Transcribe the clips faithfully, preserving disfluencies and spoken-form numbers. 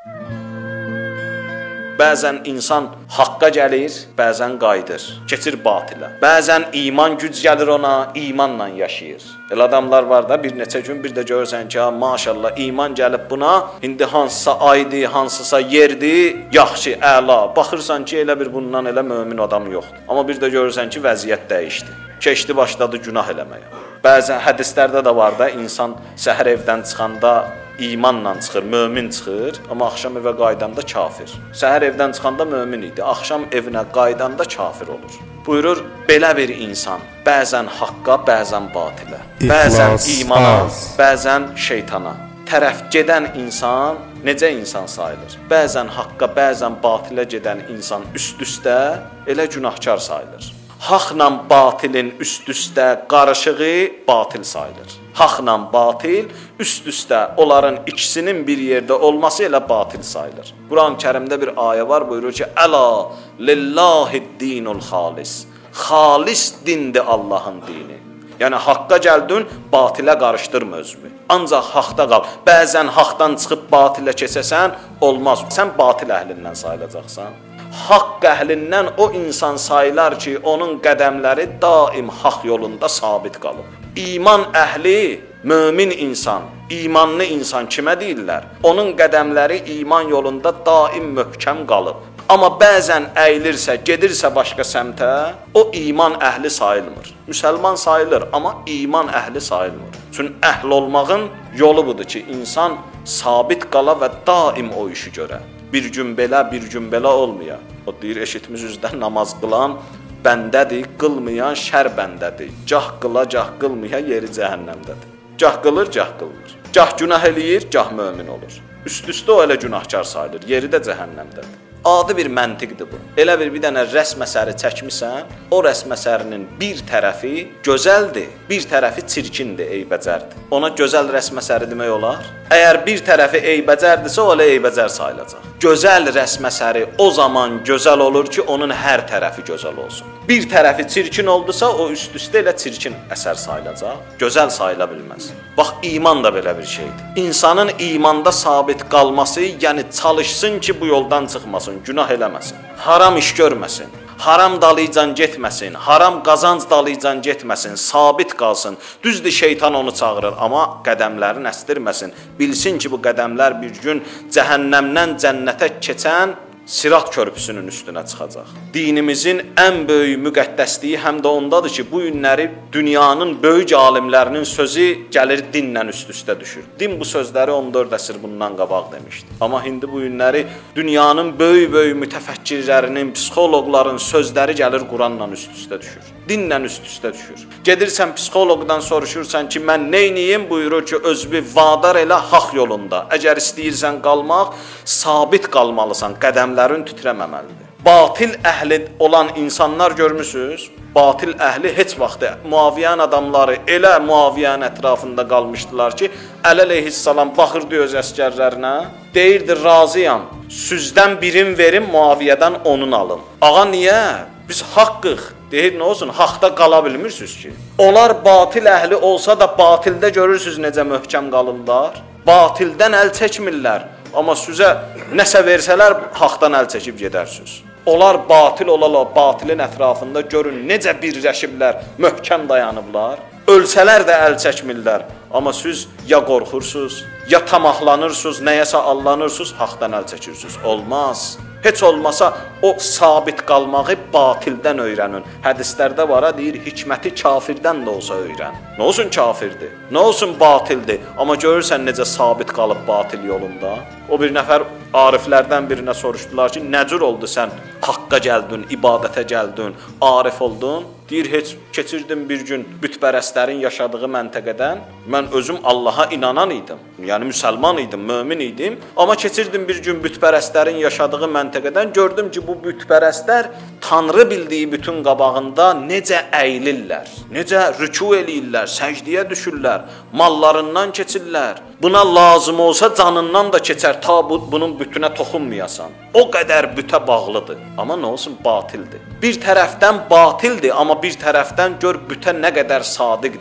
Bəzən insan haqqa gəlir, bəzən qayıdır, keçir batilə. Bəzən iman güc gəlir ona, imanla yaşayır. Elə adamlar var da, bir neçə gün bir də görürsən ki, ha, maşallah iman gəlib buna, indi hansısa aydı, hansısa yerdi, yaxşı, əla. Baxırsan ki, elə bir bundan elə mömin adam yoxdur. Amma bir də görürsən ki, vəziyyət dəyişdi. Keçdi, başladı günah eləməyə. Bəzən hədislərdə də var da, insan səhər evdən çıxanda imanla çıxır, mömin çıxır, amma axşam evə qaydanda kafir. Səhər evdən çıxanda mömin idi, axşam evinə qaydanda kafir olur. Buyurur, belə bir insan bəzən haqqa, bəzən batilə, bəzən imana, bəzən şeytana tərəf gedən insan necə insan sayılır? Bəzən haqqa, bəzən batilə gedən insan üst-üstə elə günahkar sayılır. Haqla batilin üst-üstə qarışığı batil sayılır. Haqla batil üst-üstə onların ikisinin bir yerdə olması elə batil sayılır. Quran-Kərimdə bir ayə var, buyurur ki, Əla lillahi'd-dinul xalis. Xalis dindir Allahın dini. Yəni haqqa gəldin, batilə qarışdırma özünü. Ancaq haqda qal. Bəzən haqdan çıxıb batilə keçəsən, olmaz. Sən batil əhlindən sayılacaqsan. Haqq əhlindən o insan sayılar ki, onun qədəmləri daim haqq yolunda sabit qalıb. İman əhli, mömin insan, imanlı insan kimə deyirlər? Onun qədəmləri iman yolunda daim möhkəm qalıb. Amma bəzən əyilirsə, gedirsə başqa səmtə, o iman əhli sayılmır. Müsəlman sayılır, amma iman əhli sayılmır. Çünki əhl olmağın yolu budur ki, insan sabit qala və daim o işi görə. Bir gün belə, bir gün belə olmaya. O deyir, eşitmiş üzdən namaz qılan bəndədir, qılmayan şər bəndədir. Cah qıla, cah qılmaya, yeri cəhənnəmdədir. Cah qılır, cah qılmır. Cah günah eləyir, cah mömin olur. Üst-üstə o elə günahkar sayılır, yeri də cəhənnəmdədir. Adi bir məntiqdir bu. Elə bir bir dənə rəsm əsəri çəkmisən, o rəsm əsərinin bir tərəfi gözəldir, bir tərəfi çirkindir, eybəcərdir. Ona gözəl rəsm əsəri demək olar? Əgər bir tərəfi eybəcərdirsə, o elə eybəcər sayılacaq. Gözəl rəsm əsəri o zaman gözəl olur ki, onun hər tərəfi gözəl olsun. Bir tərəfi çirkin oldusa, o üst-üstə elə çirkin əsər sayılacaq. Gözəl sayıla bilməz. Bax, iman da belə bir şeydir. İnsanın imanda sabit qalması, yəni çalışsın ki, bu yoldan çıxmasın, günah eləməsin, haram iş görməsin, haram dalıcan getməsin, haram qazanc dalıcan getməsin, sabit qalsın. Düzdür, şeytan onu çağırır, amma qədəmlərini əsdirməsin. Bilsin ki, bu qədəmlər bir gün cəhənnəmdən cənnətə keçən Sirat körpüsünün üstünə çıxacaq. Dinimizin ən böyük müqəddəsliyi həm də ondadır ki, bu günləri dünyanın böyük alimlərinin sözü gəlir dinlə üst-üstə düşür. Din bu sözləri on dörd əsr bundan qabaq demişdi. Amma indi bu günləri dünyanın böyük-böyük mütəfəkkirlərinin, psixoloqların sözləri gəlir Quranla üst-üstə düşür. Dinlə üst-üstə düşür. Gedirsən psixoloqdan soruşursan ki, mən neyniyim? Buyurur ki, özünü vadar elə haqq yolunda. Əgər istəyirsən qalmaq, sabit qalmalısan, qədəmlərin titrəməməlidir. Batil əhli olan insanlar görmüsünüz? Batil əhli heç vaxt Muaviyyənin adamları elə Muaviyyənin ətrafında qalmışdılar ki, Əli əleyhissalam baxırdı öz əskərlərinə, deyirdi, razıyam, süzdən birin verin, Muaviyyədən onun alın. Ağa, niyə? Biz haqqıq. Deyir, nə olsun, haqda qala bilmirsiniz ki. Onlar batil əhli olsa da batildə görürsünüz necə möhkəm qalırlar. Batildən əl çəkmirlər. Amma sizə nəsə versələr, haqdan əl çəkib gedərsiniz. Onlar batil olalar, batilin ətrafında görün necə birləşiblər, möhkəm dayanıblar. Ölsələr də əl çəkmirlər. Amma siz ya qorxursunuz, ya tamahlanırsınız, nəyəsə allanırsınız, haqdan əl çəkirsiniz. Olmaz. Heç olmasa o sabit qalmağı batildən öyrənin. Hədislərdə var, deyir, hikməti kafirdən də olsa öyrən. Nə olsun kafirdir, nə olsun batildir. Amma görürsən necə sabit qalıb batil yolunda. O bir nəfər ariflərdən birinə soruşdular ki, nə cür oldu sən haqqa gəldin, ibadətə gəldin, arif oldun? Deyir, heç keçirdim bir gün bütpərəstlərin yaşadığı məntəqədən. Mən özüm Allaha inanan idim. Yəni müsəlman idim, mömin idim. Amma keçirdim bir gün bütpərəstlərin yaşadığı məntəqədən. Gördüm ki, bu bütpərəstlər Tanrı bildiyi bütün qabağında necə əyilirlər, necə rüku eləyirlər, səcdiyə düşürlər, mallarından keçirlər. Buna lazım olsa canından da keçər, ta bunun bütünə toxunmayasan. O qədər bütə bağlıdır. Amma nə olsun, batildir. Bir tərəfdən batildir, amma bir tərəfdən gör bütə nə qədər sadiqdir.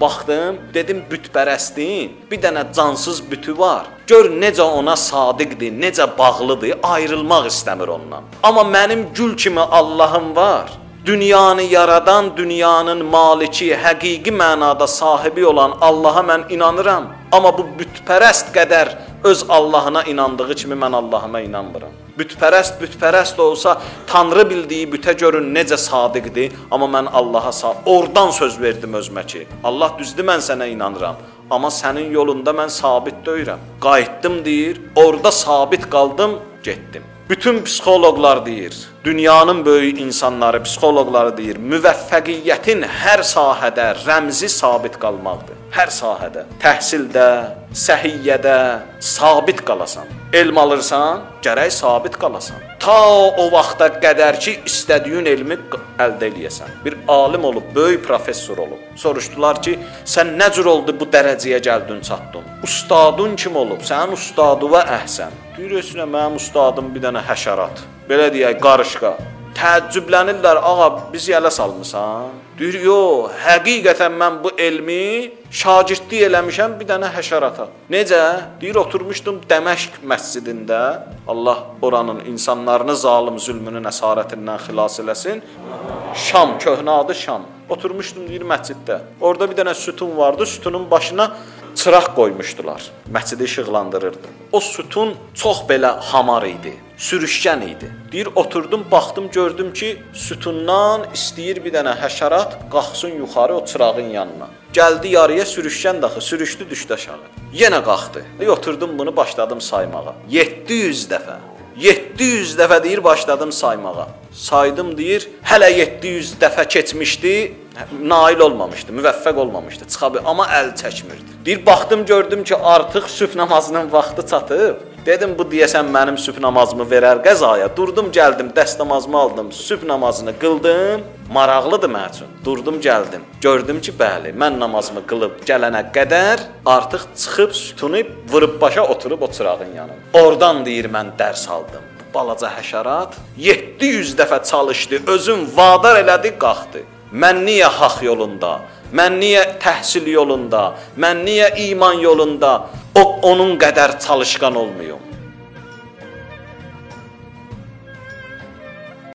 Baxdım, dedim bütpərəstin bir dənə cansız bütü var. Gör necə ona sadiqdir, necə bağlıdır, ayrılmaq istəmir ondan. Amma mənim gül kimi Allahım var. Dünyanı yaradan, dünyanın maliki, həqiqi mənada sahibi olan Allaha mən inanıram. Amma bu bütpərəst qədər öz Allahına inandığı kimi mən Allahıma inanmıram. Bütpərəst, bütpərəst olsa Tanrı bildiyi bütə görün necə sadiqdir, amma mən Allaha sadiq. Oradan söz verdim özümə ki, Allah düzdür, mən sənə inanıram. Amma sənin yolunda mən sabit deyirəm. Qayıtdım deyir, orada sabit qaldım, getdim. Bütün psixoloqlar deyir, dünyanın böyük insanları, psixoloqları deyir, müvəffəqiyyətin hər sahədə rəmzi sabit qalmaqdır. Hər sahədə, təhsildə, səhiyyədə sabit qalasan. Elm alırsan, gərək sabit qalasan. Ta o vaxta qədər ki, istədiyin elmi əldə eləyəsən. Bir alim olub, böyük professor olub. Soruşdular ki, sən nə cür oldu bu dərəcəyə gəldin, çatdın? Ustadın kim olub? Sənin ustadıva əhsən. Deyir, üstünə mənim ustadım bir dənə həşərat. Belə deyək, qarışqa. Təəccüblənirlər, ağa, biz yələ salmısan? Deyir, yox, həqiqətən mən bu elmi şagirdlik eləmişəm bir dənə həşərata. Necə? Deyir, oturmuşdum Dəməşq məscidində, Allah oranın insanlarını zalim zülmünün əsarətindən xilas eləsin. Şam, köhnə adı Şam. Oturmuşdum, deyir, məsciddə. Orada bir dənə sütun vardı, sütunun başına çıraq qoymuşdular, məscidi işıqlandırırdı. O sütun çox belə hamar idi, sürüşkən idi. Deyir, oturdum, baxdım, gördüm ki, sütundan istəyir bir dənə həşərat qalxsın yuxarı o çırağın yanına. Gəldi yarıya sürüşkən daxı, sürüşdü, düşdü aşağı. Yenə qalxdı. Deyir, oturdum bunu, başladım saymağa. yeddi yüz dəfə. yeddi yüz dəfə deyir, başladım saymağa. Saydım deyir, hələ yeddi yüz dəfə keçmişdi, nail olmamışdı, müvəffəq olmamışdı, çıxa bir, amma əl çəkmirdi. Deyir, baxdım, gördüm ki, artıq sübh namazının vaxtı çatıb. Dedim, bu deyəsən mənim sübh namazımı verər qəzaya. Durdum, gəldim, dəst namazımı aldım, sübh namazını qıldım. Maraqlıdır mən üçün. Durdum, gəldim. Gördüm ki, bəli, mən namazımı qılıb gələnə qədər artıq çıxıb, sütunu vırıb başa oturub o çırağın yanına. Oradan deyir, mən dərs aldım. Bu balaca həşərat yeddi yüz dəfə çalışdı, özün vadar elədi, qalxdı. Mən niyə haqq yolunda, mən niyə təhsil yolunda, mən niyə iman yolunda o onun qədər çalışqan olmuyum?